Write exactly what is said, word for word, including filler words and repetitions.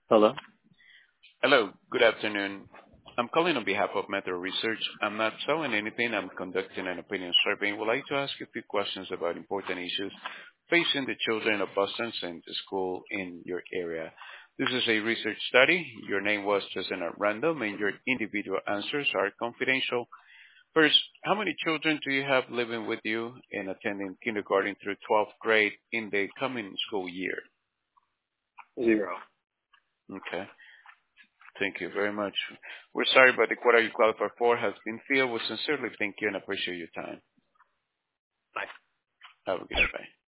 Hello? Hello, good afternoon. I'm calling on behalf of Metro Research. I'm not selling anything. I'm conducting an opinion survey. Would like to ask you a few questions about important issues facing the children of Boston and the school in your area. This is a research study. Your name was chosen at random, and your individual answers are confidential. First, how many children do you have living with you and attending kindergarten through twelfth grade in the coming school year? Zero. Okay. Thank you very much. We're sorry, but the quota you qualify for has been filled. We sincerely thank you and appreciate your time. Bye. Have a good day. Bye.